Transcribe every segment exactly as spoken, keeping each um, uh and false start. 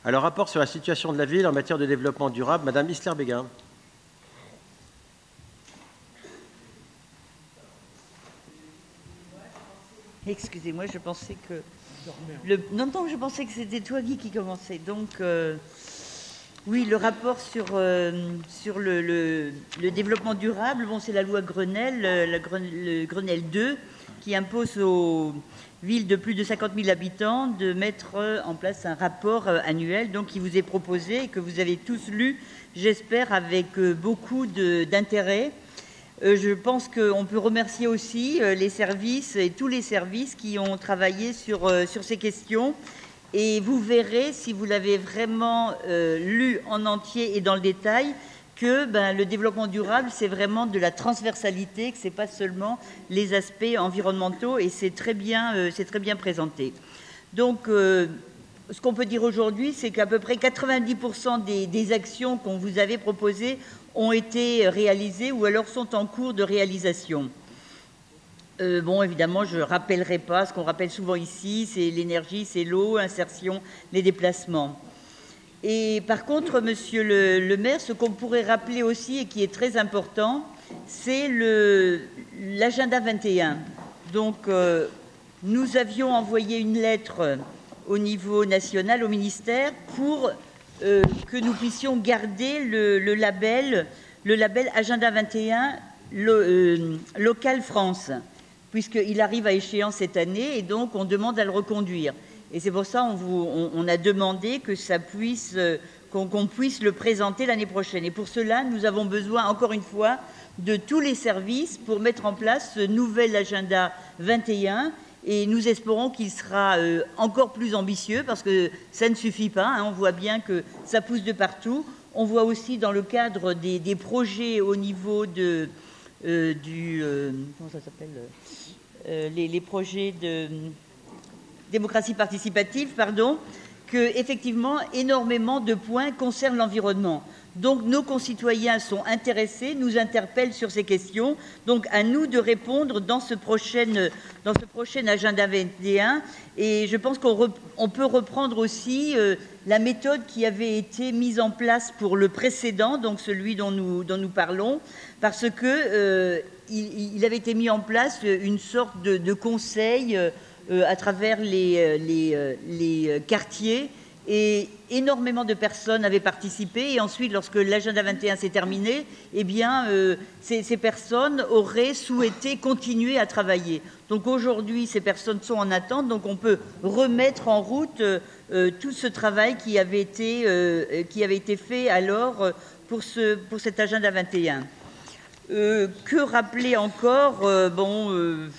Alors, rapport sur la situation de la ville en matière de développement durable, Madame Isler-Béguin. Excusez-moi, je pensais que... Le... Non, non, je pensais que c'était toi, Guy, qui commençait. Donc, euh... oui, le rapport sur, euh, sur le, le, le développement durable, bon, c'est la loi Grenelle, la Gren... le Grenelle deux, qui impose aux villes de plus de cinquante mille habitants de mettre en place un rapport annuel, donc qui vous est proposé et que vous avez tous lu, j'espère, avec beaucoup de, d'intérêt. Euh, je pense qu'on peut remercier aussi euh, les services et tous les services qui ont travaillé sur, euh, sur ces questions. Et vous verrez, si vous l'avez vraiment euh, lu en entier et dans le détail, que ben, le développement durable, c'est vraiment de la transversalité, que ce n'est pas seulement les aspects environnementaux, et c'est très bien, euh, c'est très bien présenté. Donc, euh, ce qu'on peut dire aujourd'hui, c'est qu'à peu près quatre-vingt-dix pour cent des, des actions qu'on vous avait proposées ont été réalisées ou alors sont en cours de réalisation. Euh, bon, évidemment, je ne rappellerai pas ce qu'on rappelle souvent ici, c'est l'énergie, c'est l'eau, l'insertion, les déplacements. Et par contre, monsieur le, le maire, ce qu'on pourrait rappeler aussi et qui est très important, c'est le, l'agenda vingt et un. Donc, euh, nous avions envoyé une lettre au niveau national, au ministère, pour euh, que nous puissions garder le, le, label, le label Agenda vingt et un lo, euh, Local France, puisqu'il arrive à échéance cette année et donc on demande à le reconduire. Et c'est pour ça qu'on on, on a demandé que ça puisse, euh, qu'on, qu'on puisse le présenter l'année prochaine. Et pour cela, nous avons besoin, encore une fois, de tous les services pour mettre en place ce nouvel agenda vingt et un. Et nous espérons qu'il sera euh, encore plus ambitieux parce que ça ne suffit pas. Hein, on voit bien que ça pousse de partout. On voit aussi dans le cadre des, des projets au niveau de, euh, du... Euh, comment ça s'appelle euh, les, les projets de... démocratie participative, pardon, qu'effectivement, énormément de points concernent l'environnement. Donc, nos concitoyens sont intéressés, nous interpellent sur ces questions. Donc, à nous de répondre dans ce prochain, dans ce prochain agenda vingt et un. Et je pense qu'on rep, on peut reprendre aussi euh, la méthode qui avait été mise en place pour le précédent, donc celui dont nous, dont nous parlons, parce que euh, il, il avait été mis en place une sorte de, de conseil euh, Euh, à travers les, les, les quartiers, et énormément de personnes avaient participé. Et ensuite, lorsque l'agenda vingt et un s'est terminé, eh bien, euh, ces, ces personnes auraient souhaité continuer à travailler. Donc aujourd'hui, ces personnes sont en attente, donc on peut remettre en route euh, tout ce travail qui avait été, euh, qui avait été fait alors pour, ce, pour cet agenda vingt et un. Euh, que rappeler encore euh, bon, euh,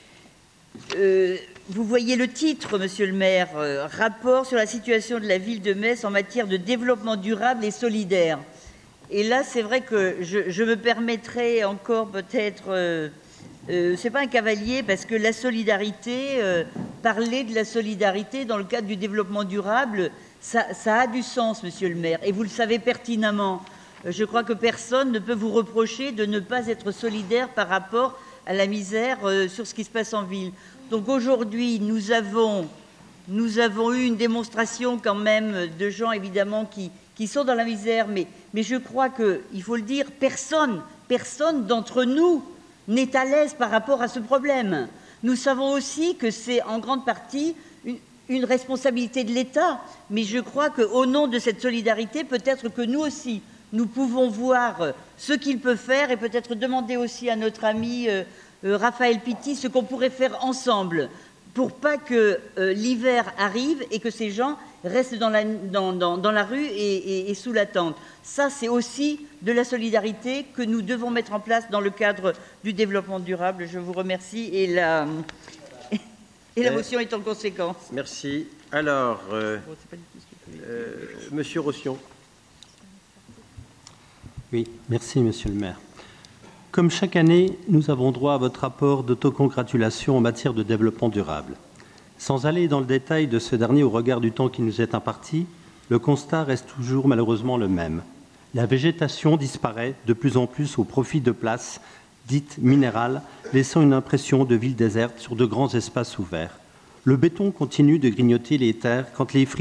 euh, vous voyez le titre, monsieur le maire, euh, rapport sur la situation de la ville de Metz en matière de développement durable et solidaire. Et là, c'est vrai que je, je me permettrai encore peut-être, euh, euh, c'est pas un cavalier, parce que la solidarité, euh, parler de la solidarité dans le cadre du développement durable, ça, ça a du sens, monsieur le maire, et vous le savez pertinemment. Je crois que personne ne peut vous reprocher de ne pas être solidaire par rapport à la misère euh, sur ce qui se passe en ville. Donc aujourd'hui, nous avons, nous avons eu une démonstration quand même de gens évidemment qui, qui sont dans la misère, mais, mais je crois qu'il faut le dire, personne, personne d'entre nous n'est à l'aise par rapport à ce problème. Nous savons aussi que c'est en grande partie une, une responsabilité de l'État, mais je crois qu'au nom de cette solidarité, peut-être que nous aussi, nous pouvons voir ce qu'il peut faire et peut-être demander aussi à notre ami euh, euh, Raphaël Pitti ce qu'on pourrait faire ensemble pour pas que euh, l'hiver arrive et que ces gens restent dans la, dans, dans, dans la rue et, et, et sous la tente. Ça, c'est aussi de la solidarité que nous devons mettre en place dans le cadre du développement durable. Je vous remercie et la, et la motion est en conséquence. Merci. Alors, euh, euh, monsieur Rossion. Oui, merci, monsieur le maire. Comme chaque année, nous avons droit à votre rapport d'autocongratulation en matière de développement durable. Sans aller dans le détail de ce dernier au regard du temps qui nous est imparti, le constat reste toujours malheureusement le même. La végétation disparaît de plus en plus au profit de places dites minérales, laissant une impression de ville déserte sur de grands espaces ouverts. Le béton continue de grignoter les terres quand les friches,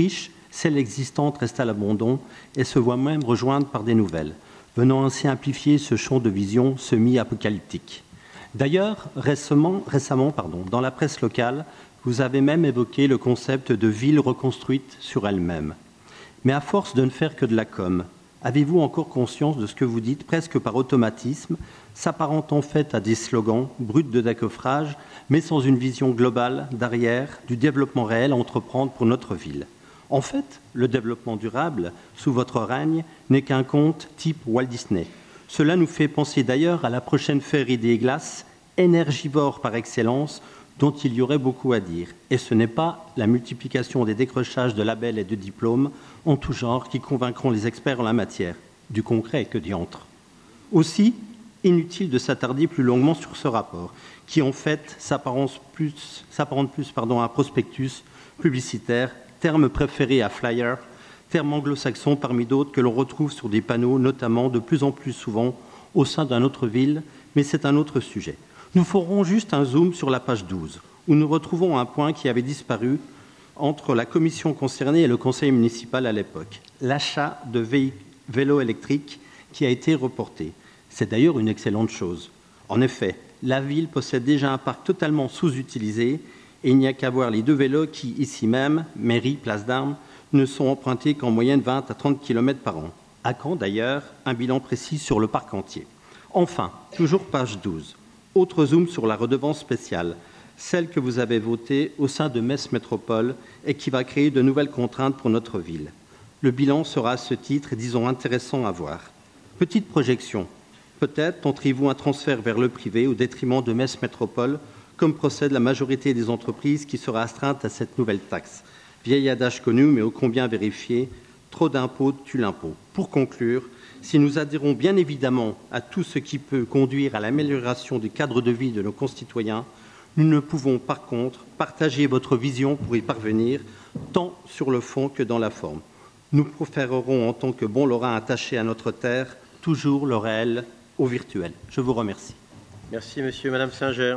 celles existantes restent à l'abandon et se voient même rejoindre par des nouvelles, venant ainsi amplifier ce champ de vision semi-apocalyptique. D'ailleurs, récemment, récemment pardon, dans la presse locale, vous avez même évoqué le concept de ville reconstruite sur elle-même. Mais à force de ne faire que de la com, avez-vous encore conscience de ce que vous dites, presque par automatisme, s'apparente en fait à des slogans bruts de décoffrage, mais sans une vision globale d'arrière du développement réel à entreprendre pour notre ville? En fait, le développement durable, sous votre règne, n'est qu'un conte type Walt Disney. Cela nous fait penser d'ailleurs à la prochaine féerie des glaces, énergivore par excellence, dont il y aurait beaucoup à dire. Et ce n'est pas la multiplication des décrochages de labels et de diplômes en tout genre qui convaincront les experts en la matière. Du concret, que diantre. Aussi, inutile de s'attarder plus longuement sur ce rapport, qui en fait s'apparente plus, s'apparente plus pardon, à un prospectus publicitaire, terme préféré à flyer, terme anglo-saxon parmi d'autres que l'on retrouve sur des panneaux, notamment de plus en plus souvent au sein d'une autre ville, mais c'est un autre sujet. Nous ferons juste un zoom sur la page douze, où nous retrouvons un point qui avait disparu entre la commission concernée et le conseil municipal à l'époque, l'achat de vé- vélos électriques qui a été reporté. C'est d'ailleurs une excellente chose. En effet, la ville possède déjà un parc totalement sous-utilisé et il n'y a qu'à voir les deux vélos qui, ici même, mairie, place d'Armes, ne sont empruntés qu'en moyenne vingt à trente kilomètres par an. À quand d'ailleurs un bilan précis sur le parc entier? Enfin, toujours page douze. Autre zoom sur la redevance spéciale, celle que vous avez votée au sein de Metz Métropole et qui va créer de nouvelles contraintes pour notre ville. Le bilan sera à ce titre, disons, intéressant à voir. Petite projection. Peut-être tenterez-vous un transfert vers le privé au détriment de Metz Métropole, comme procède la majorité des entreprises qui sera astreinte à cette nouvelle taxe. Vieil adage connu, mais ô combien vérifié, trop d'impôts tue l'impôt. Pour conclure, si nous adhérons bien évidemment à tout ce qui peut conduire à l'amélioration du cadre de vie de nos concitoyens, nous ne pouvons par contre partager votre vision pour y parvenir, tant sur le fond que dans la forme. Nous préférerons, en tant que bons lorrains attachés à notre terre, toujours le réel au virtuel. Je vous remercie. Merci, monsieur. Madame Singer.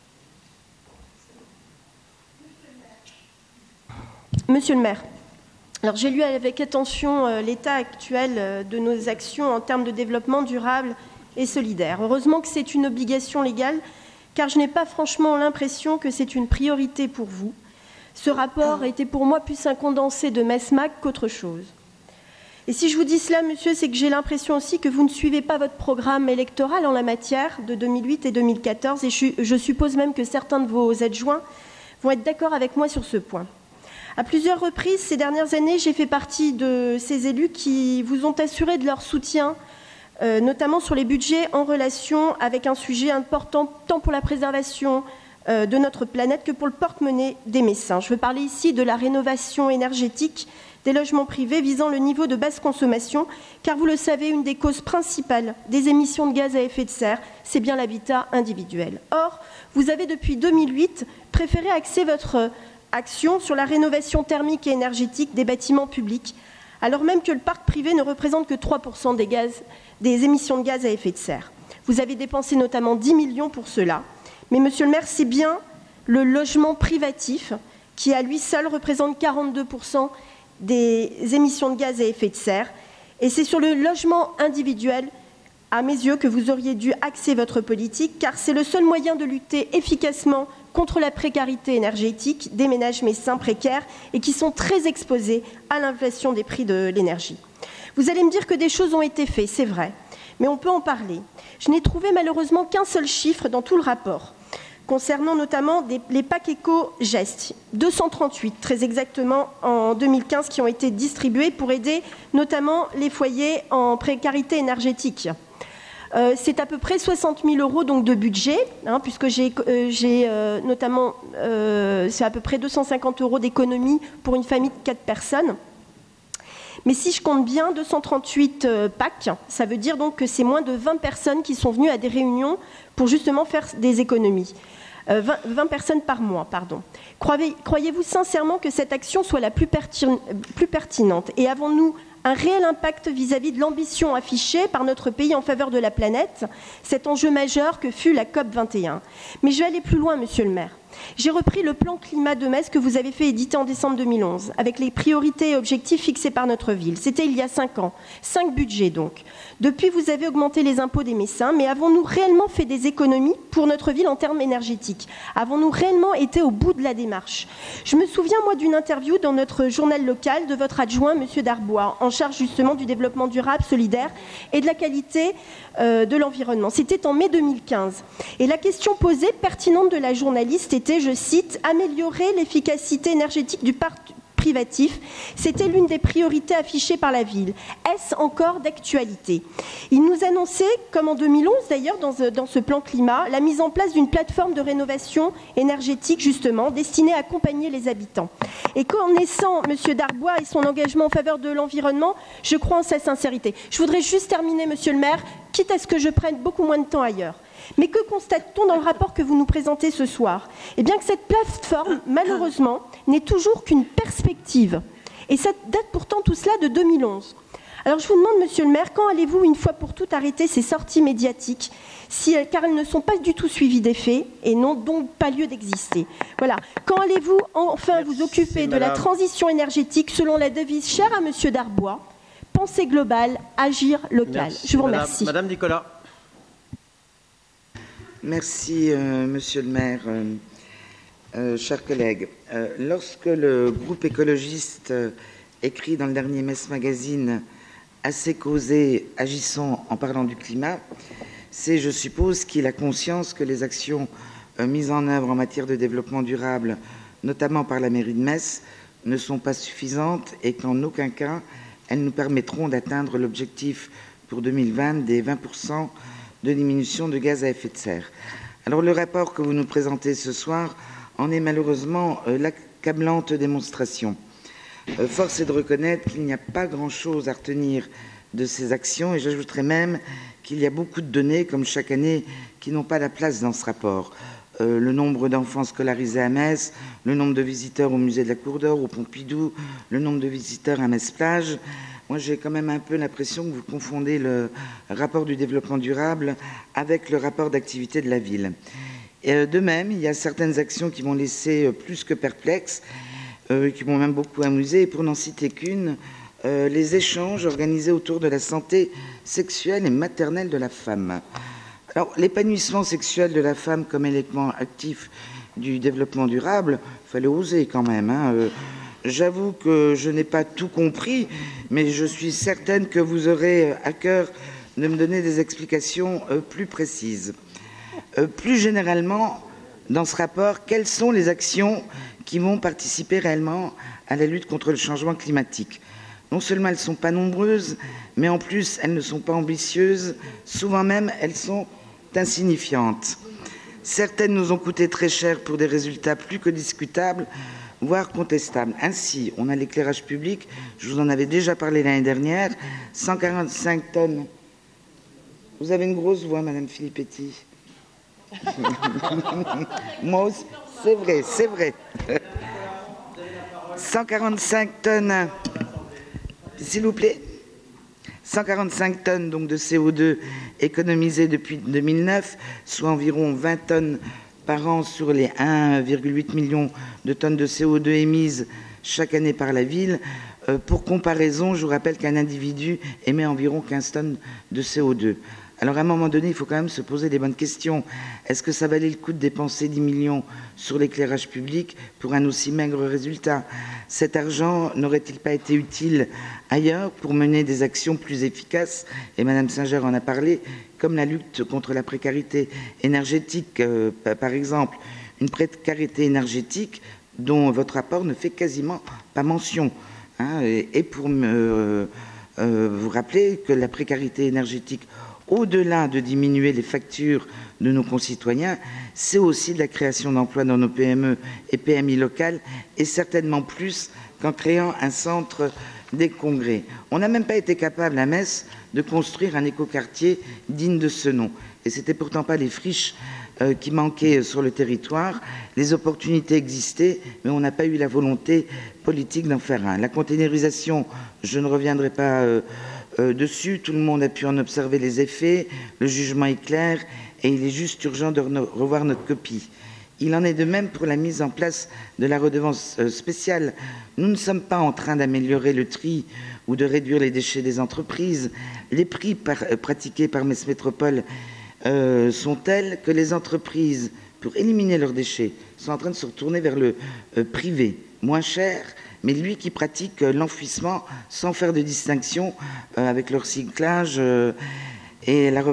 Monsieur le maire, alors j'ai lu avec attention euh, l'état actuel euh, de nos actions en termes de développement durable et solidaire. Heureusement que c'est une obligation légale, car je n'ai pas franchement l'impression que c'est une priorité pour vous. Ce rapport était pour moi plus un condensé de MESMAC qu'autre chose. Et si je vous dis cela, monsieur, c'est que j'ai l'impression aussi que vous ne suivez pas votre programme électoral en la matière de deux mille huit et deux mille quatorze, et je, je suppose même que certains de vos adjoints vont être d'accord avec moi sur ce point. À plusieurs reprises, ces dernières années, j'ai fait partie de ces élus qui vous ont assuré de leur soutien, euh, notamment sur les budgets en relation avec un sujet important tant pour la préservation euh, de notre planète que pour le porte-monnaie des Messins. Je veux parler ici de la rénovation énergétique des logements privés visant le niveau de basse consommation, car vous le savez, une des causes principales des émissions de gaz à effet de serre, c'est bien l'habitat individuel. Or, vous avez depuis deux mille huit préféré axer votre action sur la rénovation thermique et énergétique des bâtiments publics, alors même que le parc privé ne représente que trois pour cent des, gaz, des émissions de gaz à effet de serre. Vous avez dépensé notamment dix millions pour cela. Mais, monsieur le maire, c'est bien le logement privatif qui, à lui seul, représente quarante-deux pour cent des émissions de gaz à effet de serre. Et c'est sur le logement individuel, à mes yeux, que vous auriez dû axer votre politique, car c'est le seul moyen de lutter efficacement contre la précarité énergétique des ménages messins précaires et qui sont très exposés à l'inflation des prix de l'énergie. Vous allez me dire que des choses ont été faites, c'est vrai, mais on peut en parler. Je n'ai trouvé malheureusement qu'un seul chiffre dans tout le rapport, concernant notamment des, les packs éco-gestes, deux cent trente-huit très exactement en deux mille quinze qui ont été distribués pour aider notamment les foyers en précarité énergétique. Euh, c'est à peu près soixante mille euros donc, de budget, hein, puisque j'ai, euh, j'ai euh, notamment, euh, c'est à peu près deux cent cinquante euros d'économie pour une famille de quatre personnes. Mais si je compte bien, deux cent trente-huit euh, packs, ça veut dire donc que c'est moins de vingt personnes qui sont venues à des réunions pour justement faire des économies. Euh, vingt, vingt personnes par mois, pardon. Croyez, croyez-vous sincèrement que cette action soit la plus, pertin, plus pertinente? Et avons-nous un réel impact vis-à-vis de l'ambition affichée par notre pays en faveur de la planète, cet enjeu majeur que fut la COP vingt et un. Mais je vais aller plus loin, monsieur le maire. J'ai repris le plan climat de Metz que vous avez fait éditer en décembre deux mille onze, avec les priorités et objectifs fixés par notre ville. C'était il y a cinq ans, cinq budgets donc. Depuis, vous avez augmenté les impôts des Messins, mais avons-nous réellement fait des économies pour notre ville en termes énergétiques? Avons-nous réellement été au bout de la démarche? Je me souviens, moi, d'une interview dans notre journal local de votre adjoint, M. Darbois, en charge justement du développement durable, solidaire et de la qualité euh, de l'environnement. C'était en mai deux mille quinze. Et la question posée, pertinente de la journaliste, était, je cite, « Améliorer l'efficacité énergétique du parc privatif ». C'était l'une des priorités affichées par la ville. Est-ce encore d'actualité? Il nous annonçait, comme en deux mille onze d'ailleurs, dans ce, dans ce plan climat, la mise en place d'une plateforme de rénovation énergétique, justement, destinée à accompagner les habitants. Et connaissant M. Darbois et son engagement en faveur de l'environnement, je crois en sa sincérité. Je voudrais juste terminer, Monsieur le maire, quitte à ce que je prenne beaucoup moins de temps ailleurs. Mais que constate-t-on dans le rapport que vous nous présentez ce soir? Eh bien que cette plateforme, malheureusement, n'est toujours qu'une perspective. Et ça date pourtant tout cela de deux mille onze. Alors je vous demande, Monsieur le maire, quand allez-vous une fois pour toutes arrêter ces sorties médiatiques, si, car elles ne sont pas du tout suivies d'effets et n'ont donc pas lieu d'exister. Voilà. Quand allez-vous enfin Merci, vous occuper de madame. la transition énergétique selon la devise chère à Monsieur Darbois, penser globale, agir local? Merci, je vous madame, remercie. Madame Nicolas. Merci, euh, Monsieur le maire. Euh, euh, chers collègues, euh, lorsque le groupe écologiste euh, écrit dans le dernier Metz Magazine « Assez causé, agissons en parlant du climat », c'est, je suppose, qu'il a conscience que les actions euh, mises en œuvre en matière de développement durable, notamment par la mairie de Metz, ne sont pas suffisantes et qu'en aucun cas elles nous permettront d'atteindre l'objectif pour deux mille vingt des vingt pour cent de diminution de gaz à effet de serre. Alors le rapport que vous nous présentez ce soir en est malheureusement euh, l'accablante démonstration. Euh, force est de reconnaître qu'il n'y a pas grand-chose à retenir de ces actions et j'ajouterais même qu'il y a beaucoup de données, comme chaque année, qui n'ont pas la place dans ce rapport. Euh, le nombre d'enfants scolarisés à Metz, le nombre de visiteurs au musée de la Cour d'Or, au Pompidou, le nombre de visiteurs à Metz-Plage. Moi, j'ai quand même un peu l'impression que vous confondez le rapport du développement durable avec le rapport d'activité de la ville. Et de même, il y a certaines actions qui m'ont laissé plus que perplexe, euh, qui m'ont même beaucoup amusé. Et pour n'en citer qu'une, euh, les échanges organisés autour de la santé sexuelle et maternelle de la femme. Alors, l'épanouissement sexuel de la femme comme élément actif du développement durable, il fallait oser quand même, hein, euh, J'avoue que je n'ai pas tout compris, mais je suis certaine que vous aurez à cœur de me donner des explications plus précises. Plus généralement, dans ce rapport, quelles sont les actions qui vont participer réellement à la lutte contre le changement climatique? Non seulement elles ne sont pas nombreuses, mais en plus elles ne sont pas ambitieuses, souvent même elles sont insignifiantes. Certaines nous ont coûté très cher pour des résultats plus que discutables, voire contestable. Ainsi, on a l'éclairage public, je vous en avais déjà parlé l'année dernière, cent quarante-cinq tonnes. Vous avez une grosse voix, Madame Filippetti. Moi aussi, c'est vrai, c'est vrai. cent quarante-cinq tonnes, s'il vous plaît. cent quarante-cinq tonnes donc, de C O deux économisées depuis deux mille neuf, soit environ vingt tonnes par an sur les un virgule huit million de tonnes de C O deux émises chaque année par la ville. Euh, pour comparaison, je vous rappelle qu'un individu émet environ quinze tonnes de C O deux. Alors à un moment donné, il faut quand même se poser des bonnes questions. Est-ce que ça valait le coup de dépenser dix millions sur l'éclairage public pour un aussi maigre résultat? Cet argent n'aurait-il pas été utile ailleurs pour mener des actions plus efficaces? Et Madame Singer en a parlé, comme la lutte contre la précarité énergétique, euh, par exemple. Une précarité énergétique dont votre rapport ne fait quasiment pas mention. Hein, et, et pour me, euh, vous rappeler que la précarité énergétique, au-delà de diminuer les factures de nos concitoyens, c'est aussi de la création d'emplois dans nos P M E et P M I locales, et certainement plus qu'en créant un centre des congrès. On n'a même pas été capable à Metz de construire un écoquartier digne de ce nom. Et ce n'était pourtant pas les friches euh, qui manquaient sur le territoire. Les opportunités existaient, mais on n'a pas eu la volonté politique d'en faire un. La containerisation, je ne reviendrai pas euh, Euh, dessus, tout le monde a pu en observer les effets, le jugement est clair et il est juste urgent de revoir notre copie. Il en est de même pour la mise en place de la redevance spéciale. Nous ne sommes pas en train d'améliorer le tri ou de réduire les déchets des entreprises. Les prix par, pratiqués par Metz Métropole euh, sont tels que les entreprises, pour éliminer leurs déchets, sont en train de se retourner vers le euh, privé, moins cher, mais lui qui pratique euh, l'enfouissement sans faire de distinction euh, avec le recyclage euh, et la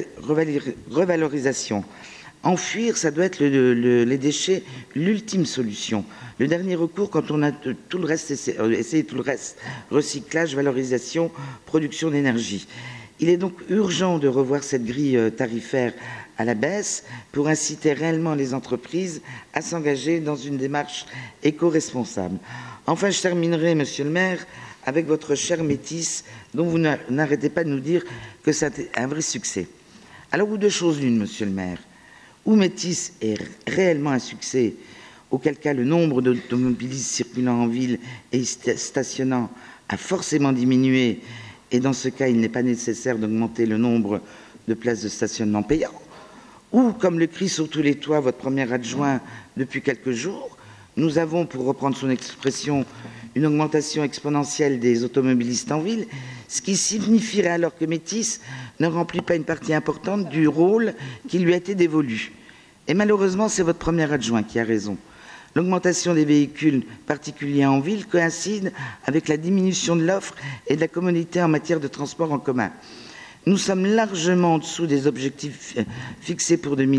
revalorisation. Enfouir, ça doit être le, le, les déchets, l'ultime solution. Le dernier recours quand on a tout le reste, essayé tout le reste, recyclage, valorisation, production d'énergie. Il est donc urgent de revoir cette grille tarifaire à la baisse pour inciter réellement les entreprises à s'engager dans une démarche éco-responsable. Enfin, je terminerai, Monsieur le maire, avec votre cher Métis, dont vous n'arrêtez pas de nous dire que c'est un vrai succès. Alors, ou deux choses l'une, Monsieur le maire. Ou Métis est réellement un succès, auquel cas le nombre d'automobilistes circulant en ville et stationnant a forcément diminué, et dans ce cas, il n'est pas nécessaire d'augmenter le nombre de places de stationnement payant. Ou, comme le crie sur tous les toits votre premier adjoint depuis quelques jours, nous avons, pour reprendre son expression, une augmentation exponentielle des automobilistes en ville, ce qui signifierait alors que Métis ne remplit pas une partie importante du rôle qui lui a été dévolu. Et malheureusement, c'est votre premier adjoint qui a raison. L'augmentation des véhicules particuliers en ville coïncide avec la diminution de l'offre et de la commodité en matière de transport en commun. Nous sommes largement en dessous des objectifs fixés pour deux mille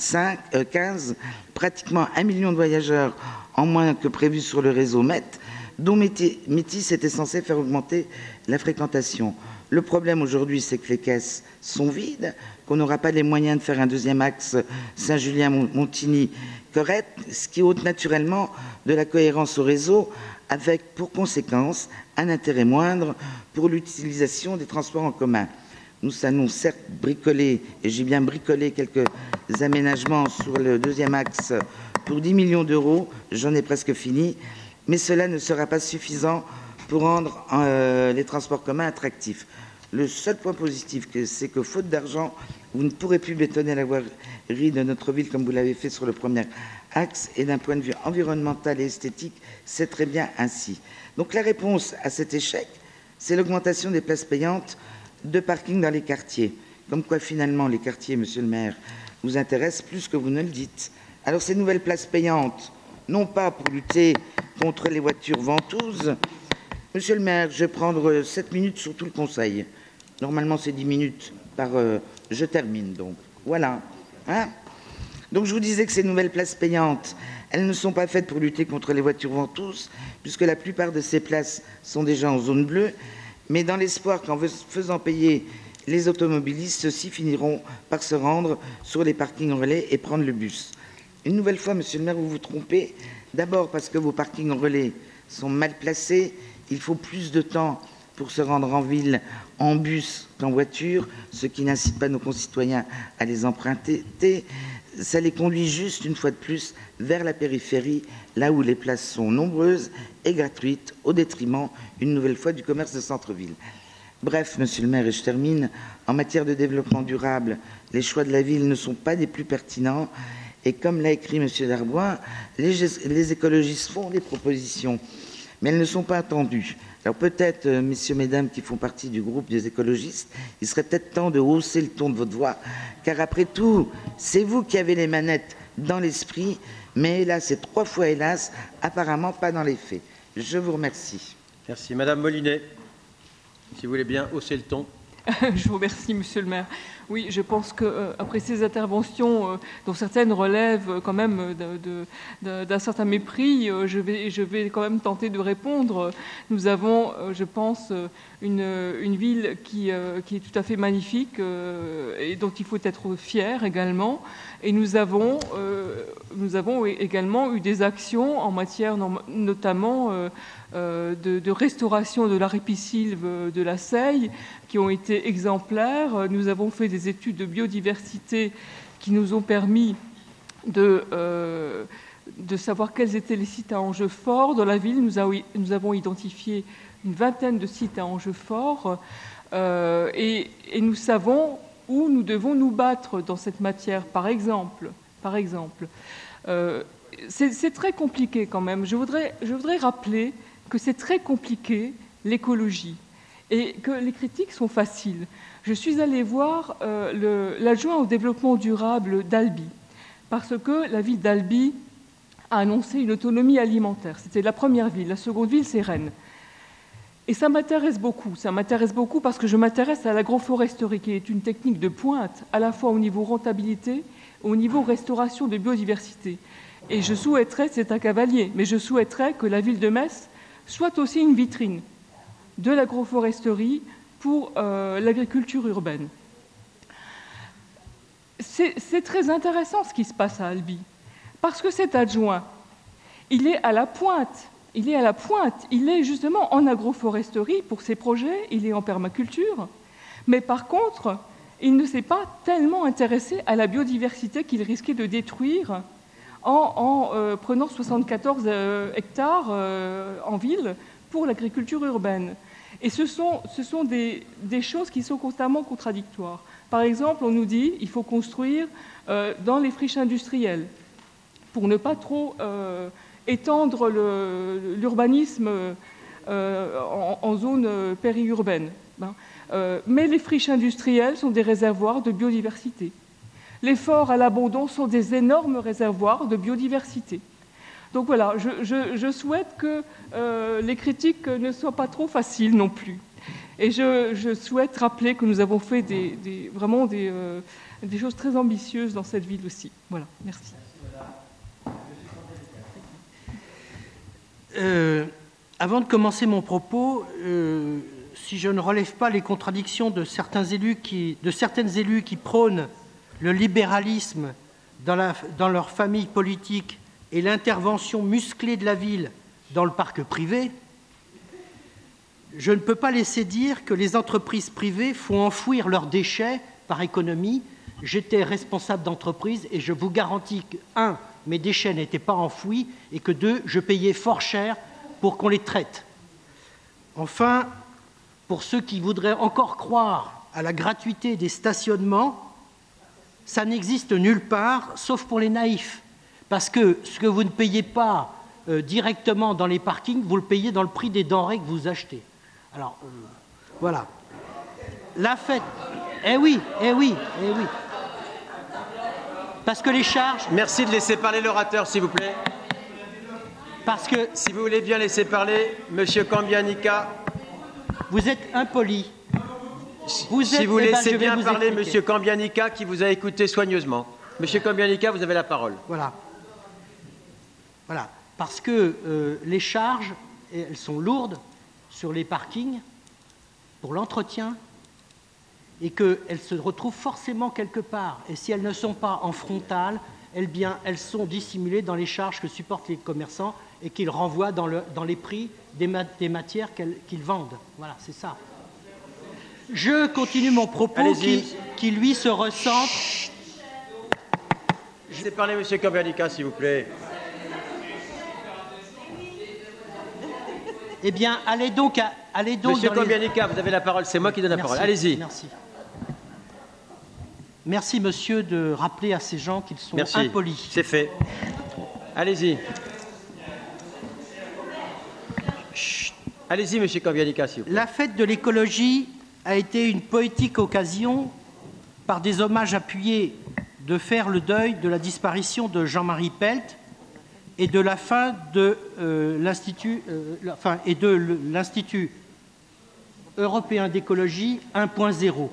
quinze, pratiquement un million de voyageurs en moins que prévu sur le réseau M E T, dont Métis était censé faire augmenter la fréquentation. Le problème aujourd'hui, c'est que les caisses sont vides, qu'on n'aura pas les moyens de faire un deuxième axe Saint-Julien-Montigny correct, ce qui ôte naturellement de la cohérence au réseau, avec pour conséquence un intérêt moindre pour l'utilisation des transports en commun. Nous allons certes bricoler, et j'ai bien bricolé quelques aménagements sur le deuxième axe pour dix millions d'euros, j'en ai presque fini, mais cela ne sera pas suffisant pour rendre euh, les transports communs attractifs. Le seul point positif, c'est que, faute d'argent, vous ne pourrez plus bétonner la voirie de notre ville comme vous l'avez fait sur le premier axe, et d'un point de vue environnemental et esthétique, c'est très bien ainsi. Donc la réponse à cet échec, c'est l'augmentation des places payantes de parking dans les quartiers. Comme quoi, finalement, les quartiers, Monsieur le maire, vous intéressent plus que vous ne le dites. Alors ces nouvelles places payantes, non pas pour lutter contre les voitures ventouses. Monsieur le maire, je vais prendre sept minutes sur tout le conseil. Normalement, c'est dix minutes par... Euh, je termine, donc. Voilà. Hein? Donc, je vous disais que ces nouvelles places payantes, elles ne sont pas faites pour lutter contre les voitures ventouses, puisque la plupart de ces places sont déjà en zone bleue, mais dans l'espoir qu'en faisant payer les automobilistes, ceux-ci finiront par se rendre sur les parkings relais et prendre le bus. Une nouvelle fois, Monsieur le maire, vous vous trompez. D'abord parce que vos parkings en relais sont mal placés. Il faut plus de temps pour se rendre en ville en bus qu'en voiture, ce qui n'incite pas nos concitoyens à les emprunter. Ça les conduit juste, une fois de plus, vers la périphérie, là où les places sont nombreuses et gratuites, au détriment, une nouvelle fois, du commerce de centre-ville. Bref, Monsieur le maire, et je termine, en matière de développement durable, les choix de la ville ne sont pas des plus pertinents. Et comme l'a écrit M. Darbois, les, les écologistes font des propositions, mais elles ne sont pas attendues. Alors peut-être, euh, messieurs, mesdames, qui font partie du groupe des écologistes, il serait peut-être temps de hausser le ton de votre voix, car après tout, c'est vous qui avez les manettes dans l'esprit, mais hélas, c'est trois fois hélas, apparemment pas dans les faits. Je vous remercie. Merci. Madame Molinet, si vous voulez bien hausser le ton. Je vous remercie, Monsieur le maire. Oui, je pense qu'après euh, ces interventions, euh, dont certaines relèvent euh, quand même de, de, de, d'un certain mépris, euh, je, vais, je vais quand même tenter de répondre. Nous avons, euh, je pense, une, une ville qui, euh, qui est tout à fait magnifique euh, et dont il faut être fier également. Et nous avons, euh, nous avons également eu des actions en matière notamment euh, euh, de, de restauration de la ripisylve de la Seille qui ont été exemplaires. Nous avons fait des études de biodiversité qui nous ont permis de, euh, de savoir quels étaient les sites à enjeux forts. Dans la ville, nous, a, nous avons identifié une vingtaine de sites à enjeux forts euh, et, et nous savons où nous devons nous battre dans cette matière. Par exemple, par exemple Euh, c'est très compliqué quand même. Je voudrais, je voudrais rappeler que c'est très compliqué, l'écologie, et que les critiques sont faciles. Je suis allée voir euh, l'adjoint au développement durable d'Albi, parce que la ville d'Albi a annoncé une autonomie alimentaire. C'était la première ville. La seconde ville, c'est Rennes. Et ça m'intéresse beaucoup. Ça m'intéresse beaucoup parce que je m'intéresse à l'agroforesterie, qui est une technique de pointe, à la fois au niveau rentabilité, au niveau restauration de biodiversité. Et je souhaiterais, c'est un cavalier, mais je souhaiterais que la ville de Metz soit aussi une vitrine de l'agroforesterie pour euh, l'agriculture urbaine. C'est très intéressant ce qui se passe à Albi, parce que cet adjoint, il est à la pointe, il est à la pointe, il est justement en agroforesterie pour ses projets, il est en permaculture, mais par contre, il ne s'est pas tellement intéressé à la biodiversité qu'il risquait de détruire en, en euh, prenant soixante-quatorze euh, hectares euh, en ville pour l'agriculture urbaine. Et ce sont, ce sont des, des choses qui sont constamment contradictoires. Par exemple, on nous dit qu'il faut construire euh, dans les friches industrielles pour ne pas trop euh, étendre l'urbanisme euh, en, en zone euh, périurbaine. Ben, euh, mais les friches industrielles sont des réservoirs de biodiversité. Les forts à l'abandon sont des énormes réservoirs de biodiversité. Donc voilà, je, je, je souhaite que euh, les critiques ne soient pas trop faciles non plus. Et je, je souhaite rappeler que nous avons fait des, des, vraiment des, euh, des choses très ambitieuses dans cette ville aussi. Voilà, merci. Euh, avant de commencer mon propos, euh, si je ne relève pas les contradictions de certains élus qui, de certaines élus qui prônent le libéralisme dans, la, dans leur famille politique et l'intervention musclée de la ville dans le parc privé, je ne peux pas laisser dire que les entreprises privées font enfouir leurs déchets par économie. J'étais responsable d'entreprise et je vous garantis que, un, mes déchets n'étaient pas enfouis et que, deux, je payais fort cher pour qu'on les traite. Enfin, pour ceux qui voudraient encore croire à la gratuité des stationnements, ça n'existe nulle part, sauf pour les naïfs. Parce que ce que vous ne payez pas euh, directement dans les parkings, vous le payez dans le prix des denrées que vous achetez. Alors, euh, voilà. La fête... Eh oui, eh oui, eh oui. Parce que les charges... Merci de laisser parler l'orateur, s'il vous plaît. Parce que... Si vous voulez bien laisser parler, Monsieur Kambianica... Vous êtes impoli. Vous êtes, si vous eh laissez ben, bien vous parler Monsieur Kambianica, qui vous a écouté soigneusement. Monsieur Kambianica, vous avez la parole. Voilà. Voilà. Parce que euh, les charges, elles sont lourdes sur les parkings pour l'entretien et qu'elles se retrouvent forcément quelque part. Et si elles ne sont pas en frontale, eh bien, elles sont dissimulées dans les charges que supportent les commerçants et qu'ils renvoient dans, le, dans les prix des, ma des matières qu'ils vendent. Voilà, c'est ça. Je continue mon propos qui, qui, lui, se recentre... Laissez parler Monsieur Kambianica, s'il vous plaît. Eh bien, allez donc... À, allez donc Monsieur Kambianica, les... vous avez la parole, c'est moi qui donne la merci, parole. Allez-y. Merci. Merci, monsieur, de rappeler à ces gens qu'ils sont merci. impolis. C'est fait. Allez-y. Allez-y, Monsieur Kambianica, s'il vous plaît. La fête de l'écologie a été une poétique occasion, par des hommages appuyés, de faire le deuil de la disparition de Jean-Marie Pelt et de la fin de euh, l'Institut euh, enfin, et de l'Institut européen d'écologie un point zéro.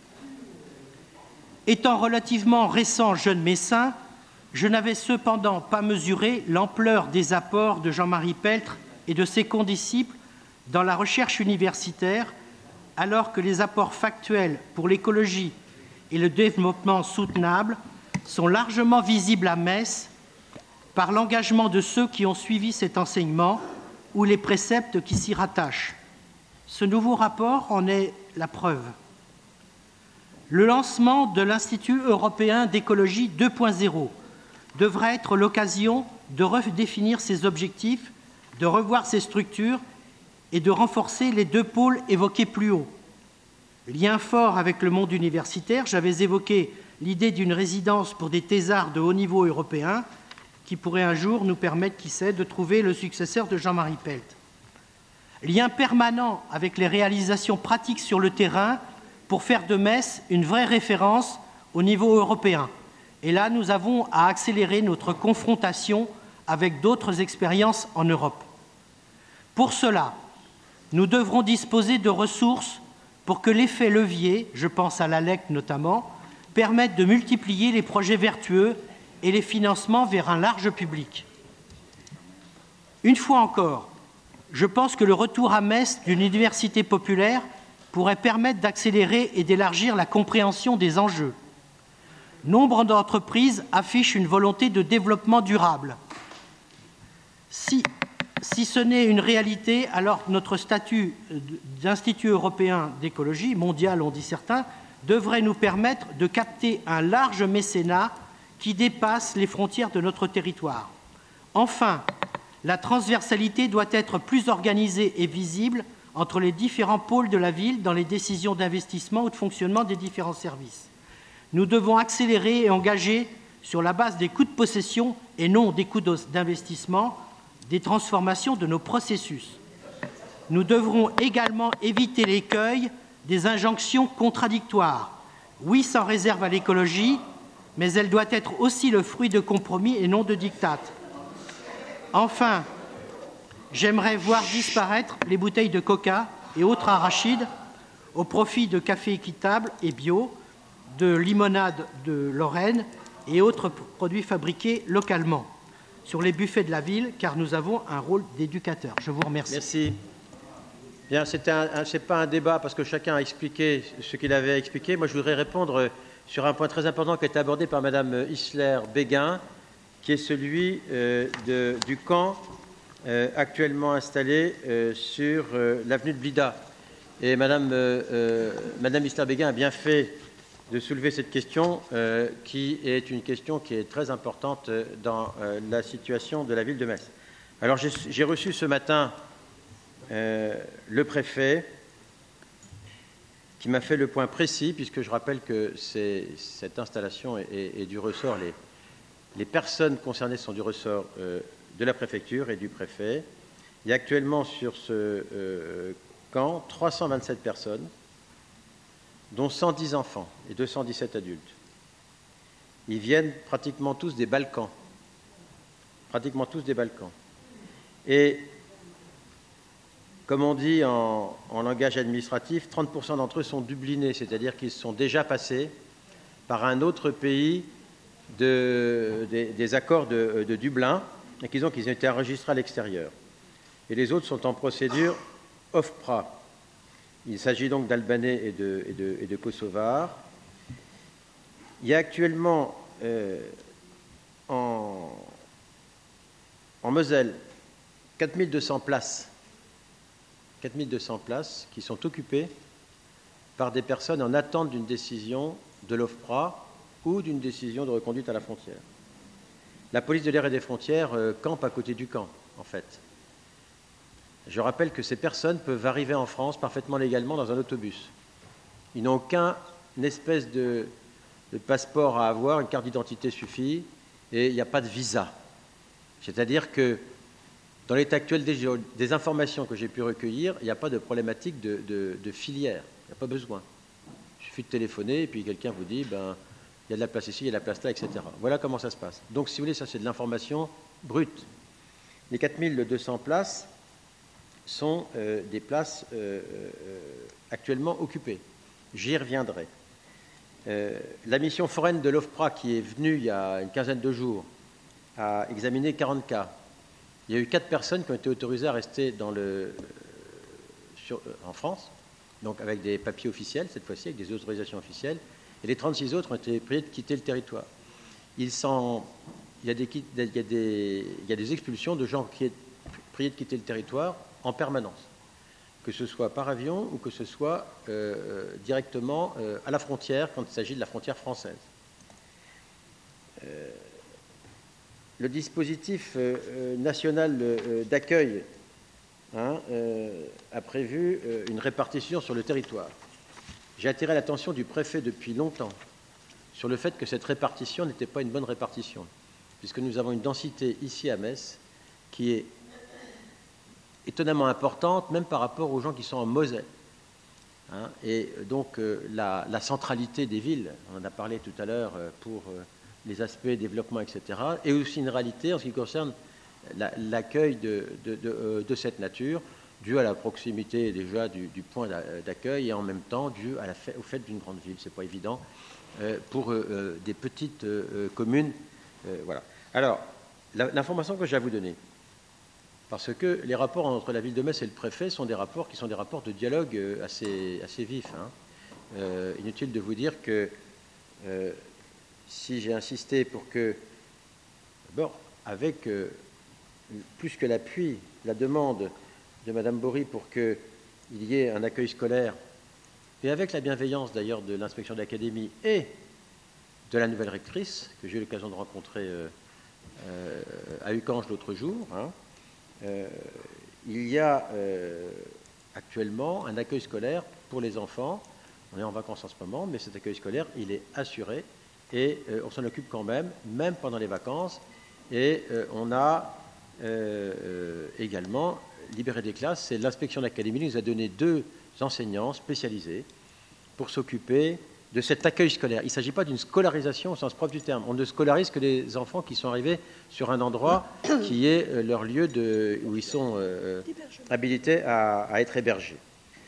Étant relativement récent jeune messin, je n'avais cependant pas mesuré l'ampleur des apports de Jean-Marie Peltre et de ses condisciples dans la recherche universitaire, alors que les apports factuels pour l'écologie et le développement soutenable sont largement visibles à Metz par l'engagement de ceux qui ont suivi cet enseignement ou les préceptes qui s'y rattachent. Ce nouveau rapport en est la preuve. Le lancement de l'Institut européen d'écologie deux point zéro devrait être l'occasion de redéfinir ses objectifs, de revoir ses structures et de renforcer les deux pôles évoqués plus haut. Lien fort avec le monde universitaire, j'avais évoqué l'idée d'une résidence pour des thésards de haut niveau européen qui pourrait un jour nous permettre, qui sait, de trouver le successeur de Jean-Marie Pelt. Lien permanent avec les réalisations pratiques sur le terrain pour faire de Metz une vraie référence au niveau européen. Et là, nous avons à accélérer notre confrontation avec d'autres expériences en Europe. Pour cela, nous devrons disposer de ressources pour que l'effet levier, je pense à l'A L E C notamment, permette de multiplier les projets vertueux et les financements vers un large public. Une fois encore, je pense que le retour à Metz d'une université populaire pourrait permettre d'accélérer et d'élargir la compréhension des enjeux. Nombre d'entreprises affichent une volonté de développement durable. Si, si ce n'est une réalité, alors notre statut d'Institut européen d'écologie, mondial on dit certains, devrait nous permettre de capter un large mécénat qui dépasse les frontières de notre territoire. Enfin, la transversalité doit être plus organisée et visible entre les différents pôles de la ville dans les décisions d'investissement ou de fonctionnement des différents services. Nous devons accélérer et engager, sur la base des coûts de possession et non des coûts d'investissement, des transformations de nos processus. Nous devrons également éviter l'écueil des injonctions contradictoires. Oui, sans réserve à l'écologie, mais elle doit être aussi le fruit de compromis et non de diktats. Enfin, j'aimerais voir disparaître les bouteilles de coca et autres arachides au profit de café équitable et bio, de limonade de Lorraine et autres produits fabriqués localement sur les buffets de la ville, car nous avons un rôle d'éducateur. Je vous remercie. Merci. Bien, ce n'est pas un débat parce que chacun a expliqué ce qu'il avait expliqué. Moi, je voudrais répondre sur un point très important qui a été abordé par Madame Isler-Béguin, qui est celui euh, de, du camp euh, actuellement installé euh, sur euh, l'avenue de Blida. Et Madame, euh, euh, Madame Isler-Béguin a bien fait de soulever cette question, euh, qui est une question qui est très importante dans euh, la situation de la ville de Metz. Alors, j'ai reçu ce matin euh, le préfet, qui m'a fait le point précis, puisque je rappelle que cette installation est, est, est du ressort, les, les personnes concernées sont du ressort euh, de la préfecture et du préfet. Il y a actuellement sur ce euh, camp trois cent vingt-sept personnes, dont cent dix enfants et deux cent dix-sept adultes. Ils viennent pratiquement tous des Balkans. Pratiquement tous des Balkans. Et, comme on dit en, en langage administratif, trente pour cent d'entre eux sont dublinés, c'est-à-dire qu'ils sont déjà passés par un autre pays de, des, des accords de, de Dublin, et qu'ils ont, qu'ils ont été enregistrés à l'extérieur. Et les autres sont en procédure OFPRA. Il s'agit donc d'Albanais et de, et, de, et de Kosovars. Il y a actuellement euh, en, en Moselle quatre mille deux cents places, quatre mille deux cents places qui sont occupées par des personnes en attente d'une décision de l'OFPRA ou d'une décision de reconduite à la frontière. La police de l'air et des frontières euh, campe à côté du camp, en fait. Je rappelle que ces personnes peuvent arriver en France parfaitement légalement dans un autobus. Ils n'ont aucun espèce de, de passeport à avoir, une carte d'identité suffit, et il n'y a pas de visa. C'est-à-dire que dans l'état actuel des, des informations que j'ai pu recueillir, il n'y a pas de problématique de, de, de filière, il n'y a pas besoin. Il suffit de téléphoner et puis quelqu'un vous dit ben, il y a de la place ici, il y a de la place là, et cetera. Voilà comment ça se passe. Donc si vous voulez, ça c'est de l'information brute. Les quatre mille deux cents places sont euh, des places euh, euh, actuellement occupées. J'y reviendrai. Euh, la mission foraine de l'OFPRA, qui est venue il y a une quinzaine de jours, a examiné quarante cas. Il y a eu quatre personnes qui ont été autorisées à rester dans le, euh, sur, euh, en France, donc avec des papiers officiels, cette fois-ci, avec des autorisations officielles, et les trente-six autres ont été priés de quitter le territoire. Il, s'en, il, y a des, il, y a des, il y a des expulsions de gens qui sont priés de quitter le territoire en permanence, que ce soit par avion ou que ce soit euh, directement euh, à la frontière quand il s'agit de la frontière française. Euh, le dispositif euh, national euh, d'accueil hein, euh, a prévu euh, une répartition sur le territoire. J'ai attiré l'attention du préfet depuis longtemps sur le fait que cette répartition n'était pas une bonne répartition. puisque nous avons une densité ici à Metz qui est étonnamment importante, même par rapport aux gens qui sont en Moselle. Hein, et donc euh, la, la centralité des villes, on en a parlé tout à l'heure euh, pour euh, les aspects développement, et cetera, et aussi une réalité en ce qui concerne la, l'accueil de, de, de, euh, de cette nature, dû à la proximité déjà du, du point d'accueil et en même temps dû à la fait, au fait d'une grande ville. C'est pas évident euh, pour euh, des petites euh, communes. Euh, voilà. Alors, la, l'information que j'ai à vous donner, parce que les rapports entre la ville de Metz et le préfet sont des rapports qui sont des rapports de dialogue assez, assez vifs. Hein. Euh, inutile de vous dire que euh, si j'ai insisté pour que, d'abord, avec euh, plus que l'appui, la demande de Madame Bory pour qu'il y ait un accueil scolaire, et avec la bienveillance d'ailleurs de l'inspection d'académie et de la nouvelle rectrice, que j'ai eu l'occasion de rencontrer euh, euh, à Ucange l'autre jour, hein, Euh, il y a euh, actuellement un accueil scolaire pour les enfants. On est en vacances en ce moment, mais cet accueil scolaire, il est assuré et euh, on s'en occupe quand même, même pendant les vacances. Et euh, on a euh, euh, également libéré des classes. C'est l'inspection d'académie qui nous a donné deux enseignants spécialisés pour s'occuper de cet accueil scolaire. Il ne s'agit pas d'une scolarisation au sens propre du terme. On ne scolarise que les enfants qui sont arrivés sur un endroit qui est leur lieu de, où ils sont euh, habilités à, à être hébergés.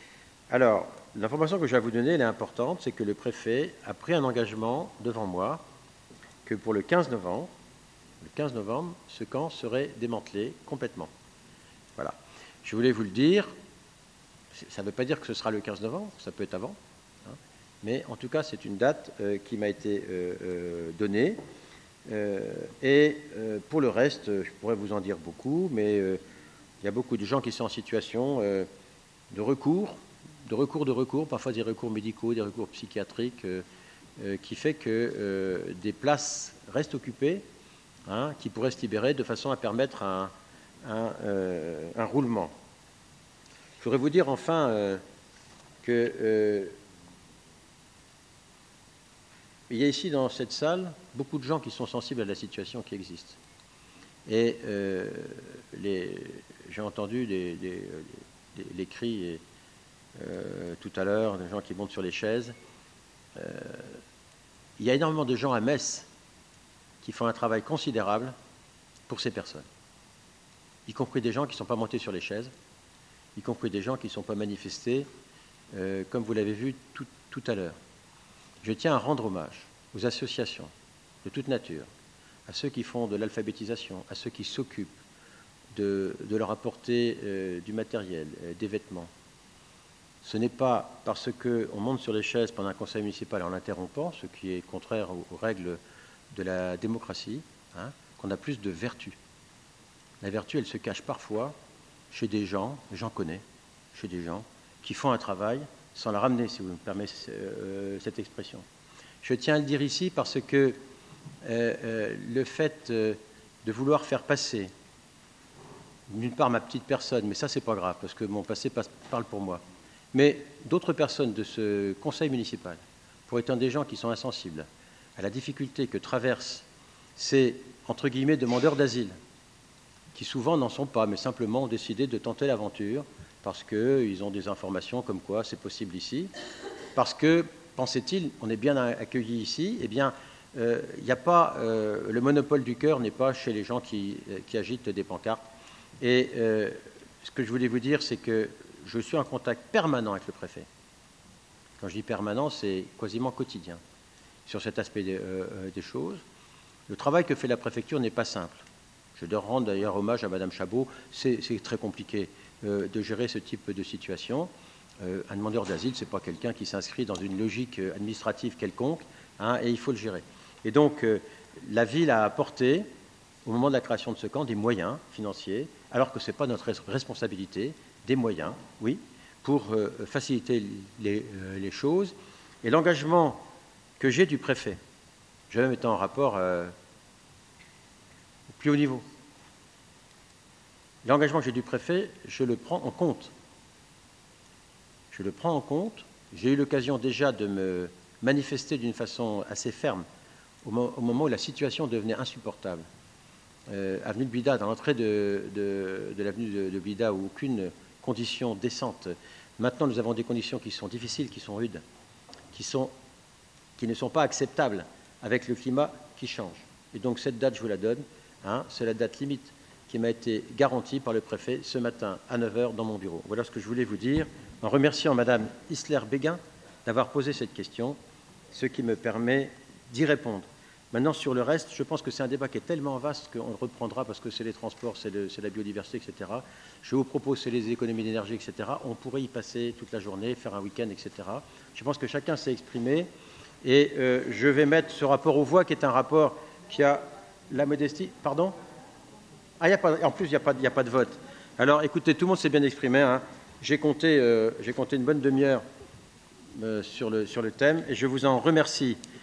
Alors, l'information que je vais vous donner, elle est importante, c'est que le préfet a pris un engagement devant moi que pour le quinze novembre, le quinze novembre, ce camp serait démantelé complètement. Voilà. Je voulais vous le dire. Ça ne veut pas dire que ce sera le quinze novembre, ça peut être avant. Mais en tout cas, c'est une date euh, qui m'a été euh, euh, donnée. Euh, et euh, pour le reste, je pourrais vous en dire beaucoup, mais euh, il y a beaucoup de gens qui sont en situation euh, de recours, de recours, de recours, parfois des recours médicaux, des recours psychiatriques, euh, euh, qui fait que euh, des places restent occupées, hein, qui pourraient se libérer de façon à permettre un, un, euh, un roulement. Je voudrais vous dire enfin euh, que... Euh, il y a ici, dans cette salle, beaucoup de gens qui sont sensibles à la situation qui existe. Et euh, les, j'ai entendu les, les, les, les cris et, euh, tout à l'heure, des gens qui montent sur les chaises. Euh, il y a énormément de gens à Metz qui font un travail considérable pour ces personnes, y compris des gens qui ne sont pas montés sur les chaises, y compris des gens qui ne sont pas manifestés, euh, comme vous l'avez vu tout, tout à l'heure. Je tiens à rendre hommage aux associations de toute nature, à ceux qui font de l'alphabétisation, à ceux qui s'occupent de, de leur apporter euh, du matériel, euh, des vêtements. Ce n'est pas parce qu'on monte sur les chaises pendant un conseil municipal en l'interrompant, ce qui est contraire aux, aux règles de la démocratie, hein, qu'on a plus de vertu. La vertu, elle se cache parfois chez des gens, j'en connais, chez des gens qui font un travail sans la ramener, si vous me permettez euh, cette expression. Je tiens à le dire ici parce que euh, euh, le fait euh, de vouloir faire passer, d'une part ma petite personne, mais ça c'est pas grave parce que mon passé passe, parle pour moi, mais d'autres personnes de ce conseil municipal, pour être des gens qui sont insensibles à la difficulté que traversent ces, entre guillemets, demandeurs d'asile, qui souvent n'en sont pas, mais simplement ont décidé de tenter l'aventure, parce qu'ils ont des informations comme quoi c'est possible ici, parce que, pensait-il, on est bien accueillis ici, eh bien, il euh, n'y a pas, euh, le monopole du cœur n'est pas chez les gens qui, qui agitent des pancartes. Et euh, ce que je voulais vous dire, c'est que je suis en contact permanent avec le préfet. Quand je dis permanent, c'est quasiment quotidien, sur cet aspect des, euh, des choses. Le travail que fait la préfecture n'est pas simple. Je dois rendre d'ailleurs hommage à Madame Chabot, c'est, c'est très compliqué euh, de gérer ce type de situation. Euh, un demandeur d'asile, ce n'est pas quelqu'un qui s'inscrit dans une logique administrative quelconque, hein, et il faut le gérer. Et donc, euh, la ville a apporté, au moment de la création de ce camp, des moyens financiers, alors que ce n'est pas notre responsabilité, des moyens, oui, pour euh, faciliter les, euh, les choses. Et l'engagement que j'ai du préfet, je vais même être en rapport euh, au plus haut niveau. L'engagement que j'ai du préfet, je le prends en compte. Je le prends en compte. J'ai eu l'occasion déjà de me manifester d'une façon assez ferme au moment où la situation devenait insupportable euh, avenue de Blida, dans l'entrée de, de, de l'avenue de, de Blida, où aucune condition décente. Maintenant, nous avons des conditions qui sont difficiles, qui sont rudes, qui, sont, qui ne sont pas acceptables avec le climat qui change. Et donc, cette date, je vous la donne. Hein, c'est la date limite qui m'a été garantie par le préfet ce matin à neuf heures dans mon bureau. Voilà ce que je voulais vous dire, en remerciant Madame Isler-Béguin d'avoir posé cette question, ce qui me permet d'y répondre. Maintenant, sur le reste, je pense que c'est un débat qui est tellement vaste qu'on le reprendra parce que c'est les transports, c'est, le, c'est la biodiversité, et cetera. Je vous propose, c'est les économies d'énergie, et cetera. On pourrait y passer toute la journée, faire un week-end, et cetera. Je pense que chacun s'est exprimé et euh, je vais mettre ce rapport aux voix qui est un rapport qui a la modestie. Pardon ? Ah, y a pas, en plus, il n'y a, a pas de vote. Alors, écoutez, tout le monde s'est bien exprimé. Hein. J'ai compté, euh, j'ai compté une bonne demi-heure euh, sur, le, sur le thème et je vous en remercie.